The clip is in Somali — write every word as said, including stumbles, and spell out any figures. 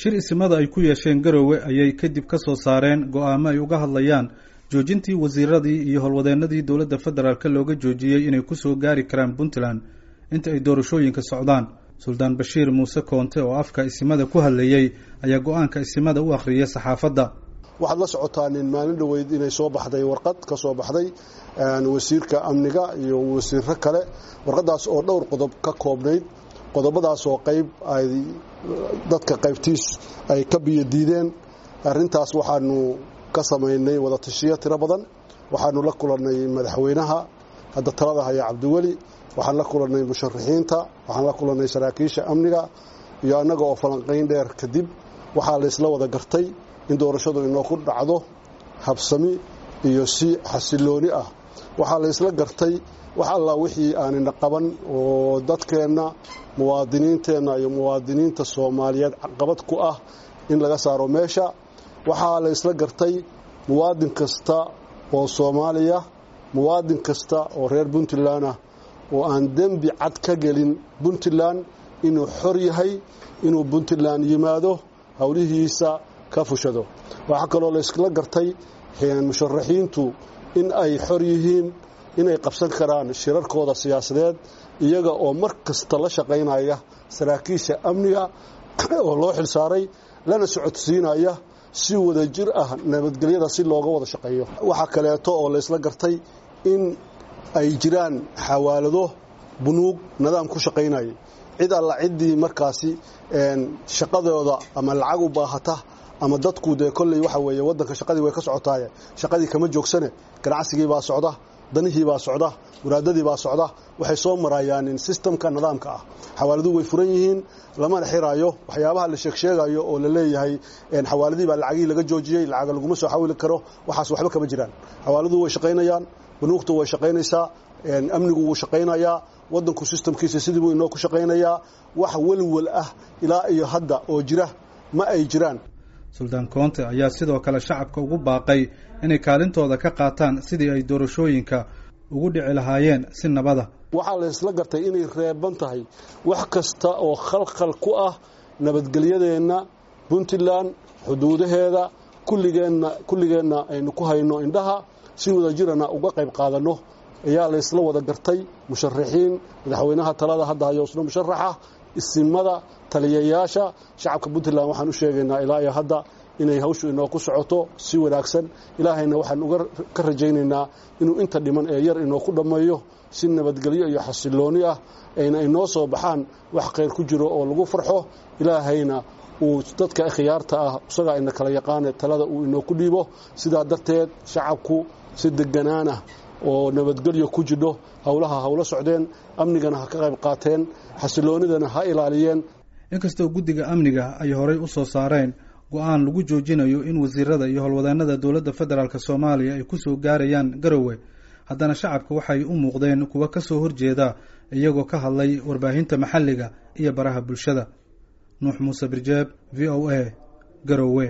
shir isimada ay ku yeesheen Garowe ayay kadib ka soo saareen go'aamo ay uga hadlayaan joojintii wasiiradii iyo howlwadeenadii dawladda federaalka looga joojiyay inay ku soo gaari karaan Puntland inta ay doorashooyinka socdaan. Suldaan Bashiir Muuse Koonte oo afka isimada ku hadlayay ayaa go'aanka isimada u akhriyay saxaafadda. waxaad la socotaan in maalin dhaweyd inay soo baxday warqad ka soo baxday wasiirka amniga iyo wasiirro kale, warqadaas oo dhowr qodob ka koobnayd. qodobadaas oo qayb ay dadka qaybtiis ay ka biyo diideen. arrintaas waxaanu ka samaynay wada tashiyo tiro badan. waxaanu la kulannay madaxweynaha hadda talada haya Cabdiweli, waxaan la kulannay musharaxiinta, waxaan la kulannay saraakiisha amniga iyo annaga oo falanqayn dheer kadib waxaa la isla wada gartay in doorashadu inoo ku dhacdo habsami iyo si xasilooni ah. waxaa la isla gartay wax alla wixii aanina qaban oo dadkeenna muwaadiniinteenna iyo muwaadiniinta Soomaaliyeed caqabad ku ah in laga saaro meesha. waxaa la isla gartay muwaadin kasta oo Soomaaliya, muwaadin kasta oo reer Puntland ah oo aan dembi cad ka gelin Puntland inuu xor yahay inuu Puntland yimaado hawlihiisa ka fushado. waxa kaloo la isla gartay musharaxiintu in ay xor yihiin inay qabsan karaan shirarkooda siyaasadeed iyaga oo mar kasta la shaqaynaya saraakiisha amniga oo loo xilsaaray lana socodsiinaya si wada jir ah nabadgelyada si looga wada shaqeeyo. waxa kaleeto oo la isla gartay in ay jiraan xawaalado bunuug nidaam ku shaqaynaya cid alla cidii markaasi shaqadooda ama lacag u baahata ama dadku de kolley waxa weeye wadanka shaqadii way ka socotaay, shaqadii kama joogsane, ganacsigii baa socda, danihii baa socda, muraadadii baa socda. waxay soo marayaan in systemka nidaamka ah. xawaaladu way furan yihiin, lama xiraayo waxyaabaha la sheegsheegayo oo la leeyahay in xawaaladii baa lacagii laga joojiyay, lacag lagu soo xawili karo, waxaas waxba kama jiraan. xawaaladu way shaqaynayaan, bunuugtu way shaqaynaysaa, amnigu wuu shaqaynayaa, wadanku systemkiisa sidii uu inoo ku shaqaynayaa. wax walwal ah ilaa iyo hadda oo jira ma ay jiraan. Suldaan Koonte ayaa sidoo kale shacabka ugu baaqay inay kaalintooda ka qaataan sidii ay doorashooyinka ugu dhici lahaayeen si nabada. waxaa la isla gartay inay reeban tahay wax kasta oo khalkhal ku ah nabadgelyadeena Puntland, xuduudaheeda, kulligeena kulligeena aynu ku hayno indhaha si wada jirana uga qayb qaadano. ayaa la isla wada gartay musharaxiin, madaxweynaha talada hadda hayo isna musharaxa, isimada, taliyayaasha shacabka Puntland. waxaan u sheegaynaa ilaa iyo hadda inay hawshu inoo ku socoto si wanaagsan. ilaahayna waxaan uga ka rajaynaynaa inuu inta dhiman ee yar inoo ku dhameeyo si nabadgelyo iyo xasilooni ah ayna inoo soo baxaan wax khayr ku jiro oo lagu farxo. ilaahayna uu dadka khiyaarta ah isaga in kala yaqaan talada uu inoo ku dhiibo. sidaa darteed shacabku si deganaana oo nabadgelyo ku jidho hawlaha hawlo socdeen, amnigana ha ka qayb qaateen, xasiloonidana ha ilaaliyeen. inkastoo guddiga amniga ay horay u soo saareen go'aan lagu joojinayo in wasiirada iyo howlwadeenada dawladda federaalka Soomaaliya ay ku soo gaarayaan Garowe, haddana shacabka waxay u muuqdeen kuwa ka soo horjeeda iyagoo ka hadlay warbaahinta maxalliga iyo baraha bulshada. Nuux Muuse Birjeeb, V O A, Garowe.